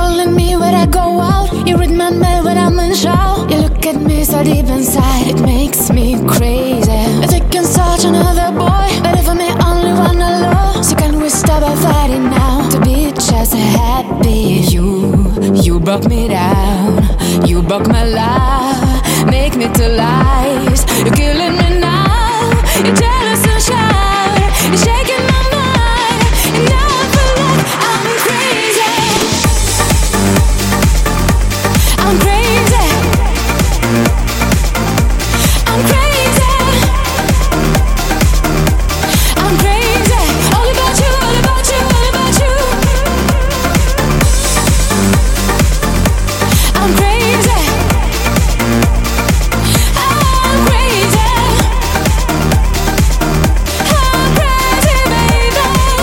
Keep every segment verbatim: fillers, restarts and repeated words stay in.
calling me when I go out. You read my mail when I'm in show. You look at me so deep inside, it makes me crazy. I think I'm such another boy, but if I'm the only one alone, so can we stop our fighting now to be just happy? You, you broke me down. You broke my life, make me tell lies. You're killing me now. You're jealous and shy. You're shaking my mind, and now I feel like I'm crazy. I'm crazy. I'm crazy. I'm crazy. All about you, all about you, all about you. I'm crazy. I'm crazy. I'm crazy, baby.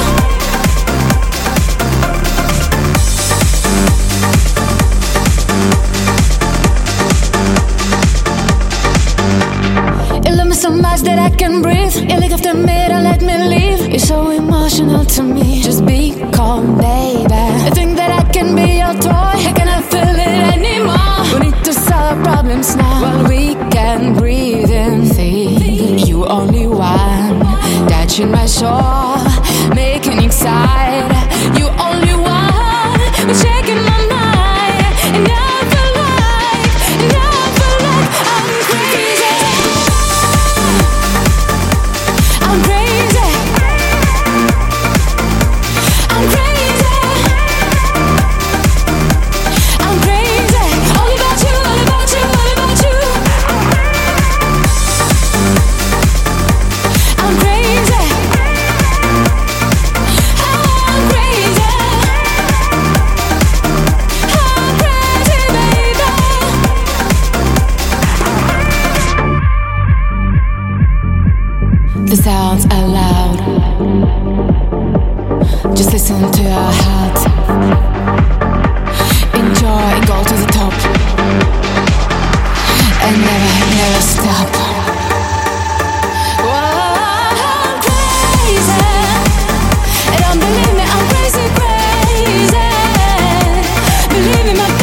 You love me so much that I can breathe. You look after me, don't let me leave. You're so emotional to me. Just be calm, baby. I think that I can be your toy. I cannot feel it anymore. We need to solve problems now while we can breathe and think. You only one, touching my soul, making excite. You only one, but shaking my mind. And now I feel like, and now I feel like I'm crazy. I'm crazy. I'm crazy. I'm crazy. All about you, all about you, all about you. I'm crazy. I'm crazy. I'm crazy, baby. The sounds are loud. Just listen to your heart. Enjoy and go to the top. And never, never stop. Whoa, I'm crazy. And don't believe me, I'm crazy, crazy. Believe me, my